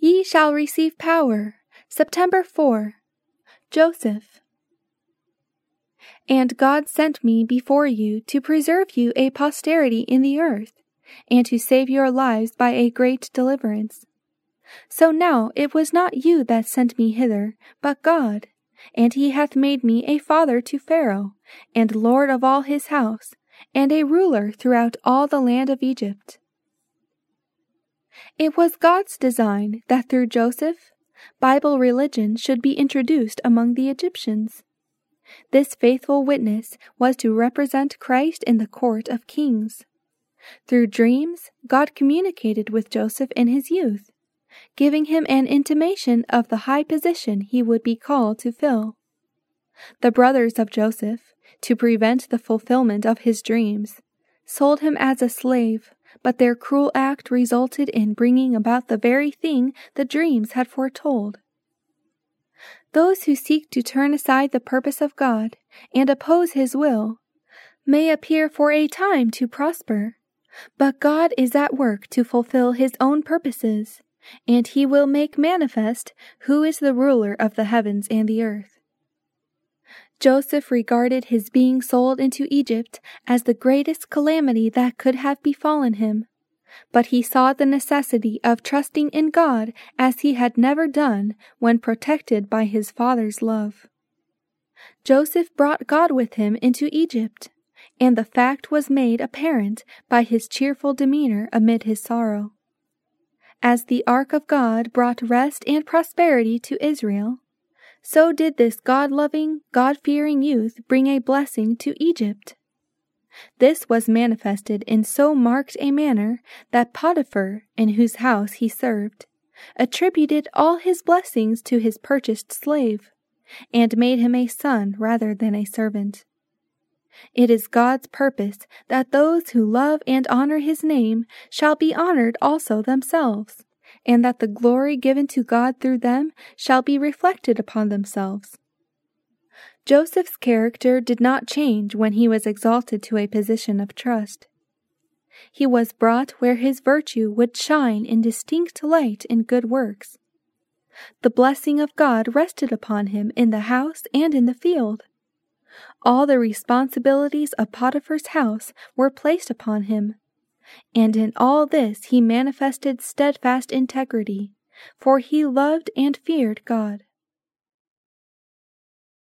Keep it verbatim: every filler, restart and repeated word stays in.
Ye shall receive power. September fourth. Joseph. And God sent me before you to preserve you a posterity in the earth, and to save your lives by a great deliverance. So now it was not you that sent me hither, but God, and he hath made me a father to Pharaoh, and lord of all his house, and a ruler throughout all the land of Egypt. It was God's design that through Joseph, Bible religion should be introduced among the Egyptians. This faithful witness was to represent Christ in the court of kings. Through dreams, God communicated with Joseph in his youth, giving him an intimation of the high position he would be called to fill. The brothers of Joseph, to prevent the fulfillment of his dreams, sold him as a slave, but their cruel act resulted in bringing about the very thing the dreams had foretold. Those who seek to turn aside the purpose of God and oppose his will may appear for a time to prosper, but God is at work to fulfill his own purposes, and he will make manifest who is the ruler of the heavens and the earth. Joseph regarded his being sold into Egypt as the greatest calamity that could have befallen him, but he saw the necessity of trusting in God as he had never done when protected by his father's love. Joseph brought God with him into Egypt, and the fact was made apparent by his cheerful demeanor amid his sorrow. As the ark of God brought rest and prosperity to Israel, so did this God-loving, God-fearing youth bring a blessing to Egypt. This was manifested in so marked a manner that Potiphar, in whose house he served, attributed all his blessings to his purchased slave, and made him a son rather than a servant. It is God's purpose that those who love and honor his name shall be honored also themselves, and that the glory given to God through them shall be reflected upon themselves. Joseph's character did not change when he was exalted to a position of trust. He was brought where his virtue would shine in distinct light in good works. The blessing of God rested upon him in the house and in the field. All the responsibilities of Potiphar's house were placed upon him, and in all this he manifested steadfast integrity, for he loved and feared God.